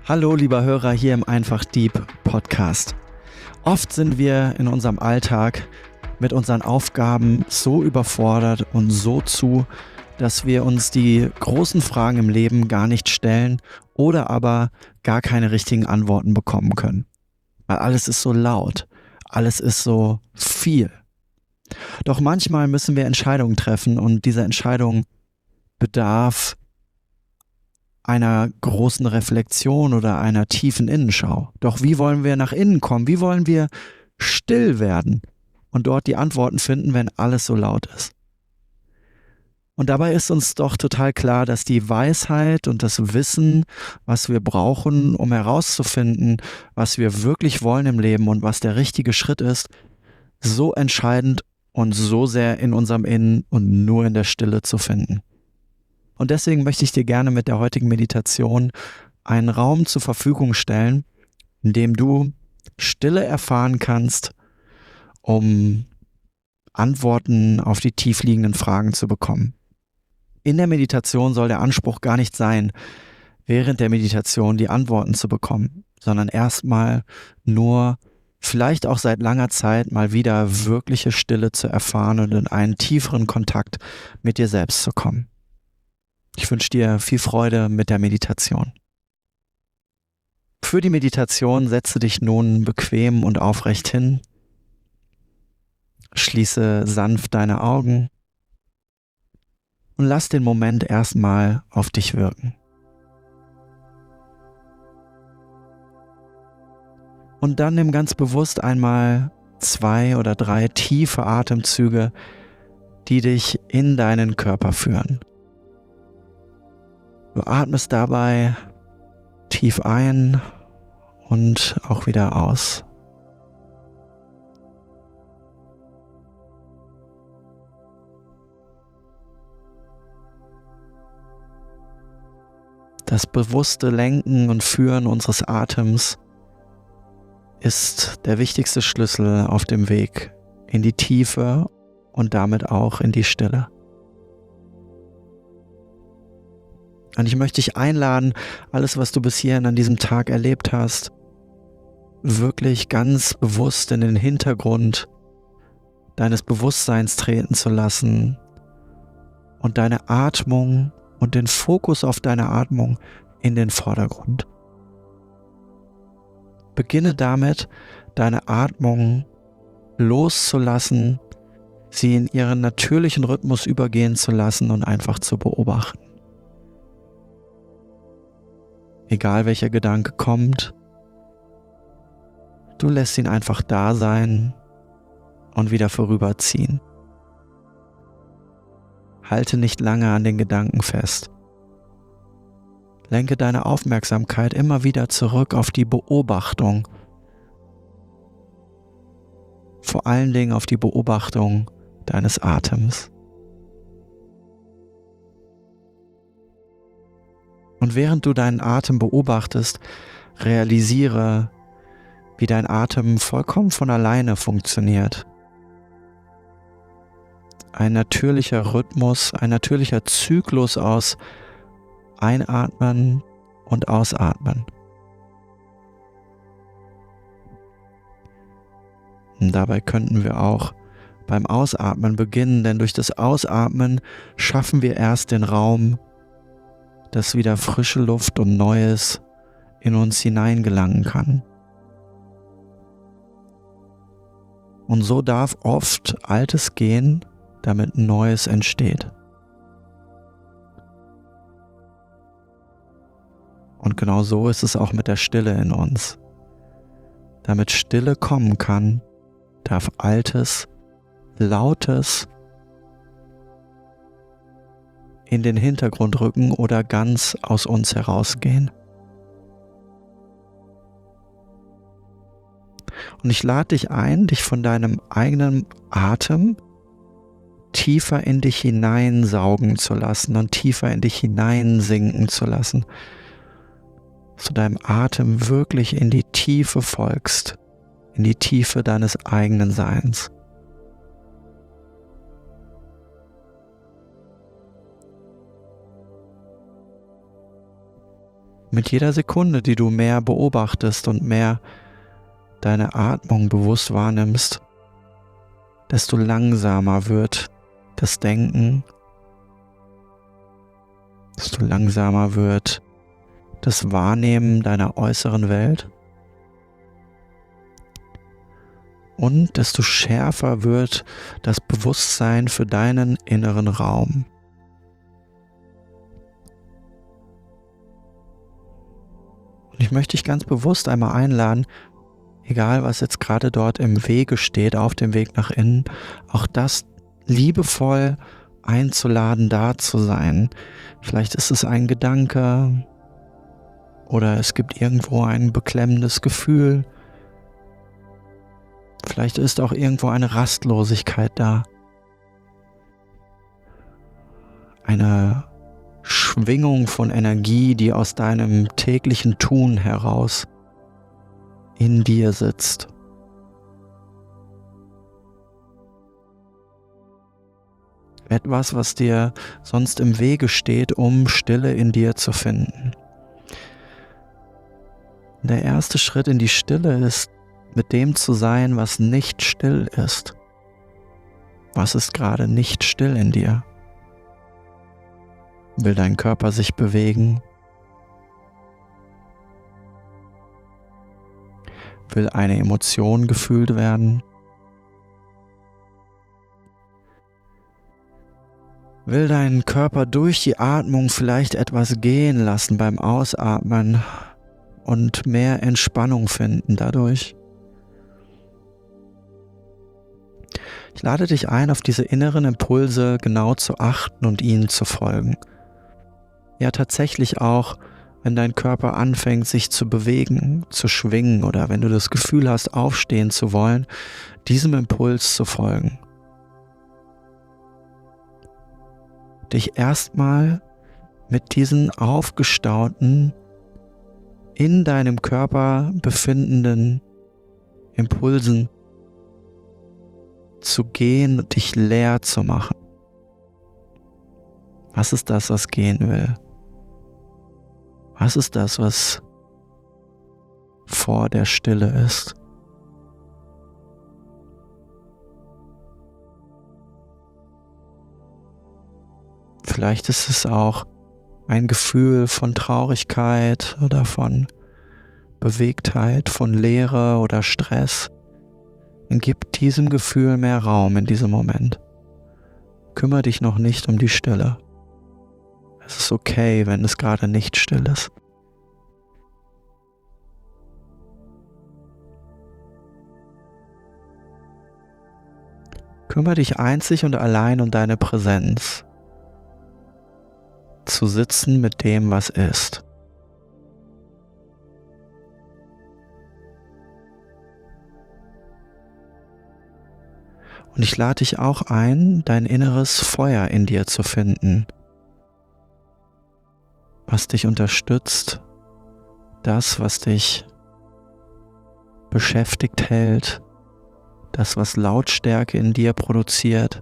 Hallo lieber Hörer hier im Einfach Deep Podcast. Oft sind wir in unserem Alltag mit unseren Aufgaben so überfordert und so zu, dass wir uns die großen Fragen im Leben gar nicht stellen oder aber gar keine richtigen Antworten bekommen können. Weil alles ist so laut, alles ist so viel. Doch manchmal müssen wir Entscheidungen treffen und diese Entscheidung bedarf einer großen Reflexion oder einer tiefen Innenschau. Doch wie wollen wir nach innen kommen? Wie wollen wir still werden und dort die Antworten finden, wenn alles so laut ist? Und dabei ist uns doch total klar, dass die Weisheit und das Wissen, was wir brauchen, um herauszufinden, was wir wirklich wollen im Leben und was der richtige Schritt ist, so entscheidend und so sehr in unserem Innen und nur in der Stille zu finden. Und deswegen möchte ich dir gerne mit der heutigen Meditation einen Raum zur Verfügung stellen, in dem du Stille erfahren kannst, um Antworten auf die tiefliegenden Fragen zu bekommen. In der Meditation soll der Anspruch gar nicht sein, während der Meditation die Antworten zu bekommen, sondern erstmal nur, vielleicht auch seit langer Zeit, mal wieder wirkliche Stille zu erfahren und in einen tieferen Kontakt mit dir selbst zu kommen. Ich wünsche dir viel Freude mit der Meditation. Für die Meditation setze dich nun bequem und aufrecht hin. Schließe sanft deine Augen und lass den Moment erstmal auf dich wirken. Und dann nimm ganz bewusst einmal 2 oder 3 tiefe Atemzüge, die dich in deinen Körper führen. Du atmest dabei tief ein und auch wieder aus. Das bewusste Lenken und Führen unseres Atems ist der wichtigste Schlüssel auf dem Weg in die Tiefe und damit auch in die Stille. Und ich möchte dich einladen, alles, was du bis hierhin an diesem Tag erlebt hast, wirklich ganz bewusst in den Hintergrund deines Bewusstseins treten zu lassen und deine Atmung und den Fokus auf deine Atmung in den Vordergrund. Beginne damit, deine Atmung loszulassen, sie in ihren natürlichen Rhythmus übergehen zu lassen und einfach zu beobachten. Egal welcher Gedanke kommt, du lässt ihn einfach da sein und wieder vorüberziehen. Halte nicht lange an den Gedanken fest. Lenke deine Aufmerksamkeit immer wieder zurück auf die Beobachtung. Vor allen Dingen auf die Beobachtung deines Atems. Und während du deinen Atem beobachtest, realisiere, wie dein Atem vollkommen von alleine funktioniert. Ein natürlicher Rhythmus, ein natürlicher Zyklus aus Einatmen und Ausatmen. Und dabei könnten wir auch beim Ausatmen beginnen, denn durch das Ausatmen schaffen wir erst den Raum, dass wieder frische Luft und Neues in uns hineingelangen kann. Und so darf oft Altes gehen, damit Neues entsteht. Und genau so ist es auch mit der Stille in uns. Damit Stille kommen kann, darf Altes, Lautes in den Hintergrund rücken oder ganz aus uns herausgehen. Und ich lade dich ein, dich von deinem eigenen Atem tiefer in dich hineinsaugen zu lassen und tiefer in dich hineinsinken zu lassen. Dass du deinem Atem wirklich in die Tiefe folgst, in die Tiefe deines eigenen Seins. Mit jeder Sekunde, die du mehr beobachtest und mehr deine Atmung bewusst wahrnimmst, desto langsamer wird das Denken, desto langsamer wird das Wahrnehmen deiner äußeren Welt und desto schärfer wird das Bewusstsein für deinen inneren Raum. Und ich möchte dich ganz bewusst einmal einladen, egal was jetzt gerade dort im Wege steht, auf dem Weg nach innen, auch das liebevoll einzuladen, da zu sein. Vielleicht ist es ein Gedanke oder es gibt irgendwo ein beklemmendes Gefühl. Vielleicht ist auch irgendwo eine Rastlosigkeit da. Eine Schwingung von Energie, die aus deinem täglichen Tun heraus in dir sitzt. Etwas, was dir sonst im Wege steht, um Stille in dir zu finden. Der erste Schritt in die Stille ist, mit dem zu sein, was nicht still ist. Was ist gerade nicht still in dir? Will dein Körper sich bewegen? Will eine Emotion gefühlt werden? Will dein Körper durch die Atmung vielleicht etwas gehen lassen beim Ausatmen und mehr Entspannung finden dadurch? Ich lade dich ein, auf diese inneren Impulse genau zu achten und ihnen zu folgen. Ja, tatsächlich auch, wenn dein Körper anfängt, sich zu bewegen, zu schwingen oder wenn du das Gefühl hast, aufstehen zu wollen, diesem Impuls zu folgen. Dich erstmal mit diesen aufgestauten, in deinem Körper befindenden Impulsen zu gehen und dich leer zu machen. Was ist das, was gehen will? Was ist das, was vor der Stille ist? Vielleicht ist es auch ein Gefühl von Traurigkeit oder von Bewegtheit, von Leere oder Stress. Und gib diesem Gefühl mehr Raum in diesem Moment. Kümmere dich noch nicht um die Stille. Es ist okay, wenn es gerade nicht still ist. Kümmere dich einzig und allein um deine Präsenz. Zu sitzen mit dem, was ist. Und ich lade dich auch ein, dein inneres Feuer in dir zu finden, was dich unterstützt, das, was dich beschäftigt hält, das, was Lautstärke in dir produziert,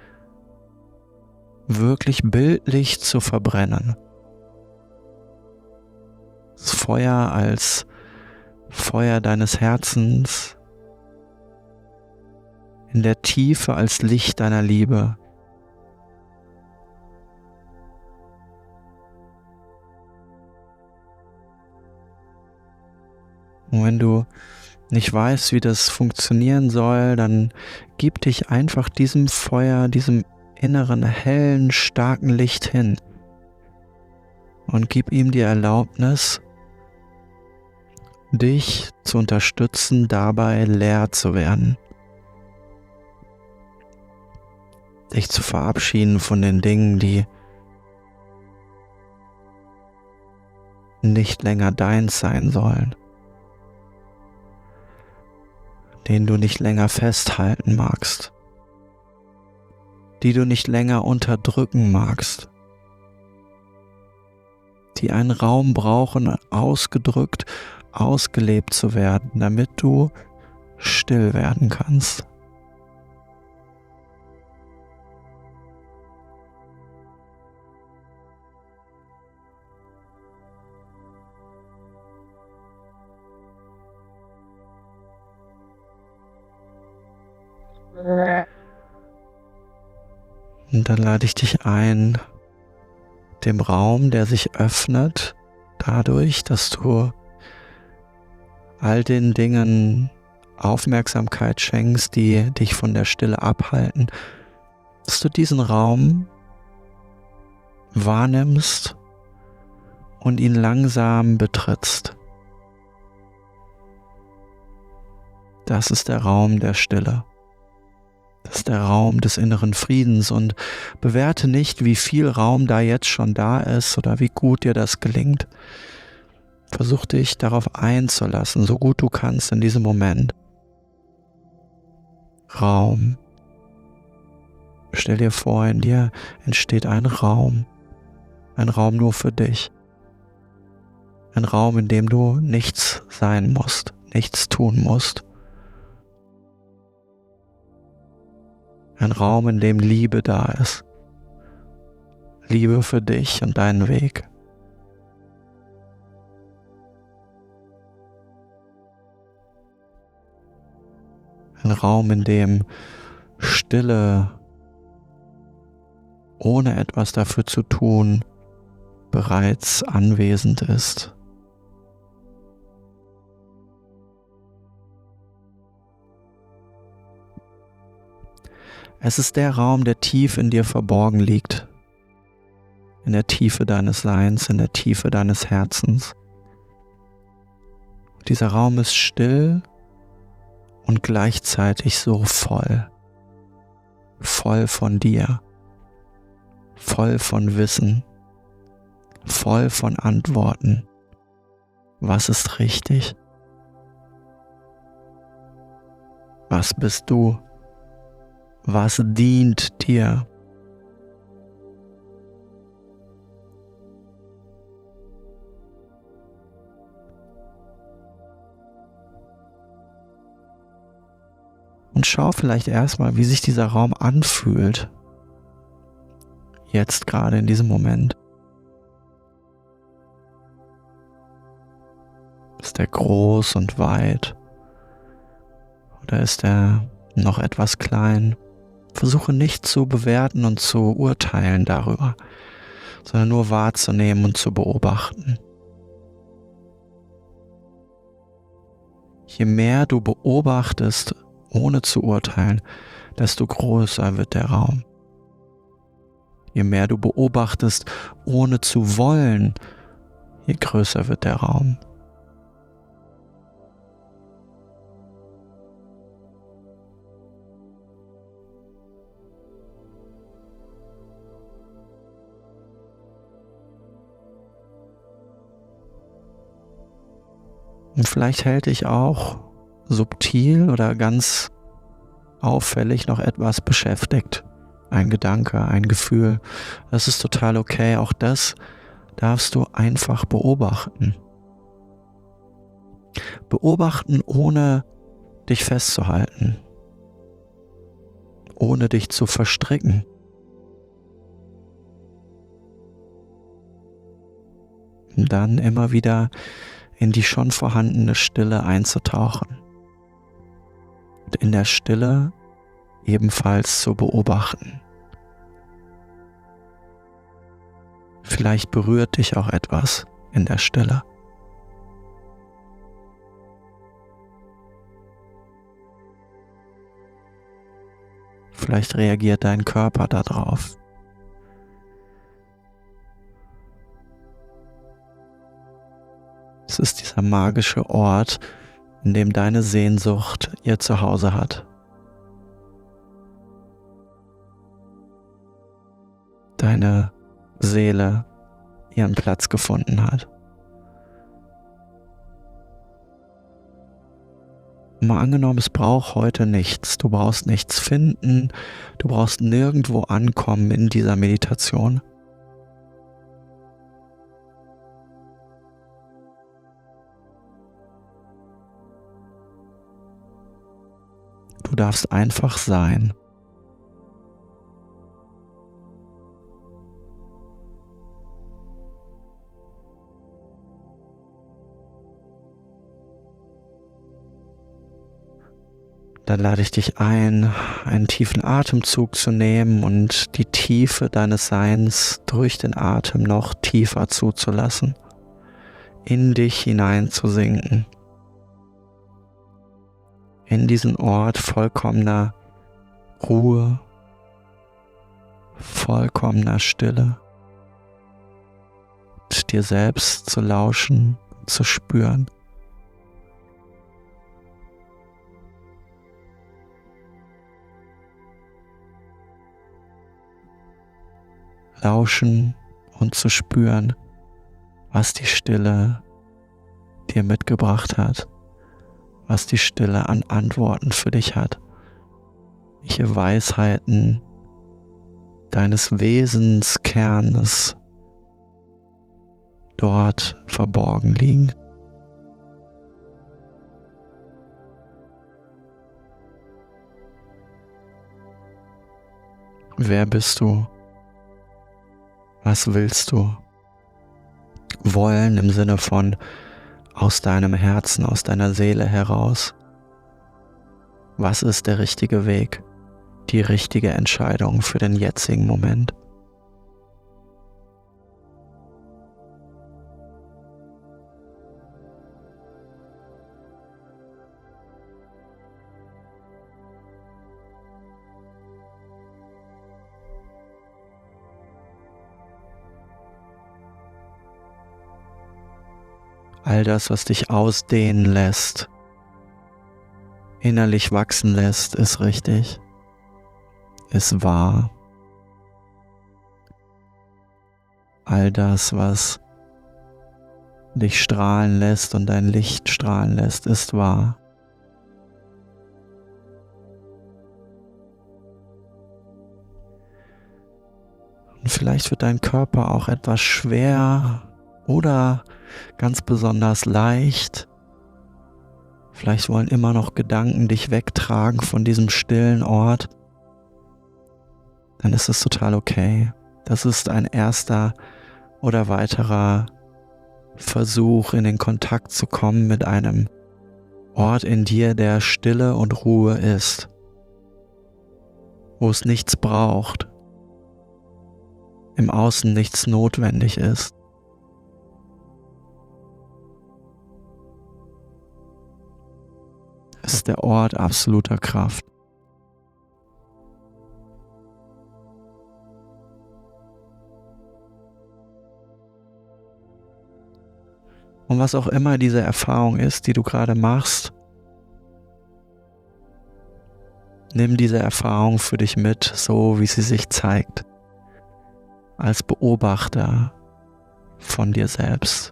wirklich bildlich zu verbrennen. Das Feuer als Feuer deines Herzens, in der Tiefe als Licht deiner Liebe. Und wenn du nicht weißt, wie das funktionieren soll, dann gib dich einfach diesem Feuer, diesem inneren, hellen, starken Licht hin und gib ihm die Erlaubnis, dich zu unterstützen, dabei leer zu werden. Dich zu verabschieden von den Dingen, die nicht länger deins sein sollen, denen du nicht länger festhalten magst, die du nicht länger unterdrücken magst, die einen Raum brauchen, ausgedrückt, ausgelebt zu werden, damit du still werden kannst. Und dann lade ich dich ein, dem Raum, der sich öffnet, dadurch, dass du all den Dingen Aufmerksamkeit schenkst, die dich von der Stille abhalten, dass du diesen Raum wahrnimmst und ihn langsam betrittst. Das ist der Raum der Stille. Das ist der Raum des inneren Friedens und bewerte nicht, wie viel Raum da jetzt schon da ist oder wie gut dir das gelingt. Versuch dich darauf einzulassen, so gut du kannst in diesem Moment. Raum. Stell dir vor, in dir entsteht ein Raum nur für dich. Ein Raum, in dem du nichts sein musst, nichts tun musst. Ein Raum, in dem Liebe da ist. Liebe für dich und deinen Weg. Ein Raum, in dem Stille, ohne etwas dafür zu tun, bereits anwesend ist. Es ist der Raum, der tief in dir verborgen liegt. In der Tiefe deines Seins, in der Tiefe deines Herzens. Dieser Raum ist still und gleichzeitig so voll. Voll von dir. Voll von Wissen. Voll von Antworten. Was ist richtig? Was bist du? Was dient dir? Und schau vielleicht erstmal, wie sich dieser Raum anfühlt. Jetzt gerade in diesem Moment. Ist er groß und weit? Oder ist er noch etwas klein? Versuche nicht zu bewerten und zu urteilen darüber, sondern nur wahrzunehmen und zu beobachten. Je mehr du beobachtest, ohne zu urteilen, desto größer wird der Raum. Je mehr du beobachtest, ohne zu wollen, je größer wird der Raum. Und vielleicht hält dich auch subtil oder ganz auffällig noch etwas beschäftigt. Ein Gedanke, ein Gefühl. Das ist total okay. Auch das darfst du einfach beobachten. Beobachten, ohne dich festzuhalten. Ohne dich zu verstricken. Und dann immer wieder in die schon vorhandene Stille einzutauchen. Und in der Stille ebenfalls zu beobachten. Vielleicht berührt dich auch etwas in der Stille. Vielleicht reagiert dein Körper darauf. Es ist dieser magische Ort, in dem deine Sehnsucht ihr Zuhause hat. Deine Seele ihren Platz gefunden hat. Mal angenommen, es braucht heute nichts. Du brauchst nichts finden. Du brauchst nirgendwo ankommen in dieser Meditation. Du darfst einfach sein. Dann lade ich dich ein, einen tiefen Atemzug zu nehmen und die Tiefe deines Seins durch den Atem noch tiefer zuzulassen, in dich hineinzusinken, in diesen Ort vollkommener Ruhe, vollkommener Stille, und dir selbst zu lauschen, zu spüren. Lauschen und zu spüren, was die Stille dir mitgebracht hat, was die Stille an Antworten für dich hat, welche Weisheiten deines Wesenskernes dort verborgen liegen. Wer bist du? Was willst du? Wollen im Sinne von aus deinem Herzen, aus deiner Seele heraus. Was ist der richtige Weg? Die richtige Entscheidung für den jetzigen Moment? All das, was dich ausdehnen lässt, innerlich wachsen lässt, ist richtig, ist wahr. All das, was dich strahlen lässt und dein Licht strahlen lässt, ist wahr. Und vielleicht wird dein Körper auch etwas schwer oder ganz besonders leicht. Vielleicht wollen immer noch Gedanken dich wegtragen von diesem stillen Ort. Dann ist es total okay. Das ist ein erster oder weiterer Versuch, in den Kontakt zu kommen mit einem Ort in dir, der Stille und Ruhe ist, wo es nichts braucht, im Außen nichts notwendig ist. Es ist der Ort absoluter Kraft. Und was auch immer diese Erfahrung ist, die du gerade machst, nimm diese Erfahrung für dich mit, so wie sie sich zeigt, als Beobachter von dir selbst.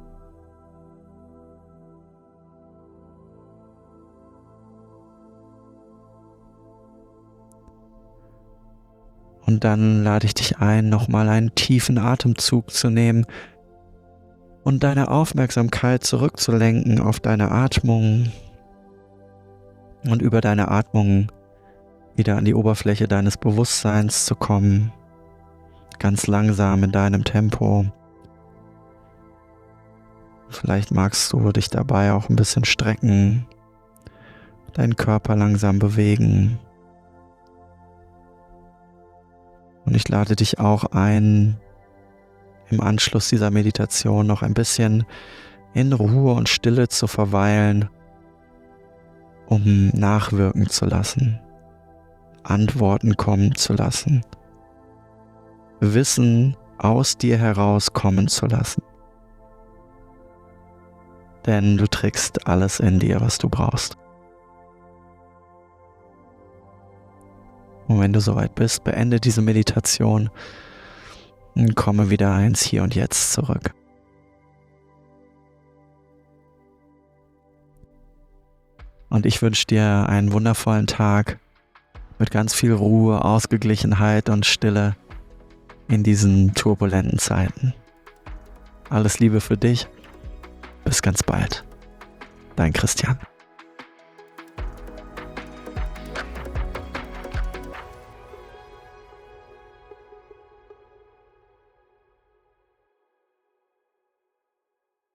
Und dann lade ich dich ein, nochmal einen tiefen Atemzug zu nehmen und deine Aufmerksamkeit zurückzulenken auf deine Atmung und über deine Atmung wieder an die Oberfläche deines Bewusstseins zu kommen, ganz langsam in deinem Tempo. Vielleicht magst du dich dabei auch ein bisschen strecken, deinen Körper langsam bewegen. Und ich lade dich auch ein, im Anschluss dieser Meditation noch ein bisschen in Ruhe und Stille zu verweilen, um nachwirken zu lassen, Antworten kommen zu lassen, Wissen aus dir herauskommen zu lassen. Denn du trägst alles in dir, was du brauchst. Und wenn du soweit bist, beende diese Meditation und komme wieder ins Hier und Jetzt zurück. Und ich wünsche dir einen wundervollen Tag mit ganz viel Ruhe, Ausgeglichenheit und Stille in diesen turbulenten Zeiten. Alles Liebe für dich. Bis ganz bald. Dein Christian.